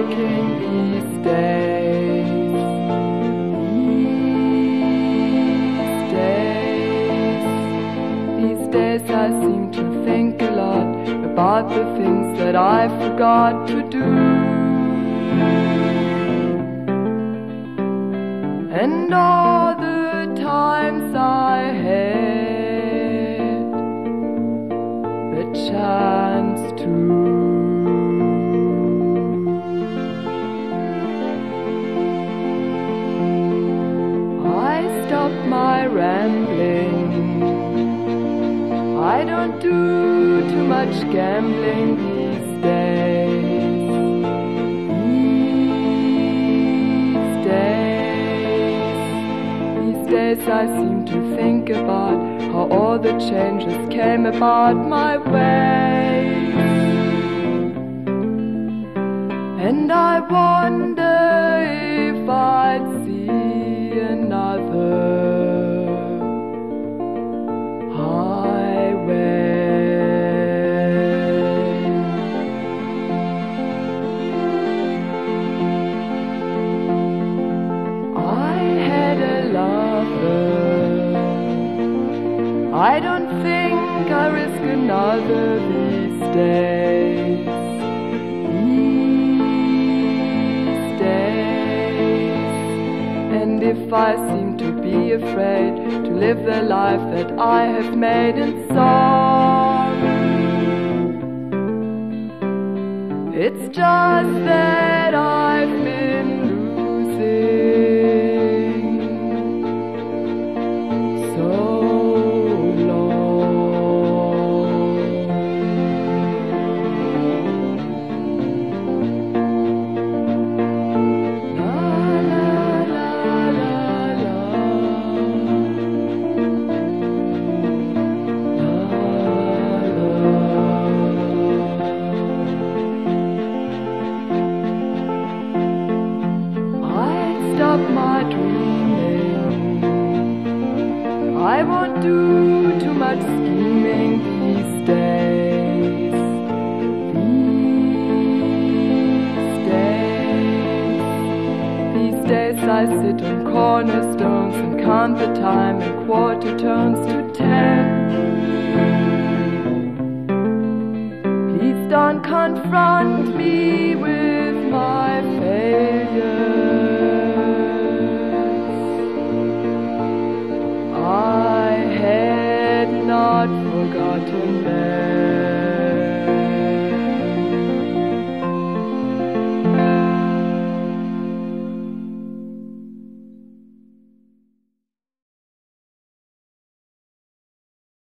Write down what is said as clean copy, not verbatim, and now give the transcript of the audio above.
working these days. These days I seem to think a lot about the things that I forgot to do. And all the times I had the chance to. I stopped my rambling. I don't do too much gambling these days. These days I seem to think about how all the changes came about my way. And I wonder if I'd see another I don't think I risk another these days. And if I seem to be afraid to live the life that I have made in song, it's just that I've been losing so. My dreaming, I won't do too much scheming these days. These days I sit on cornerstones and count the time in quarter turns to 10. Please don't confront me with my failure. I had not forgotten them.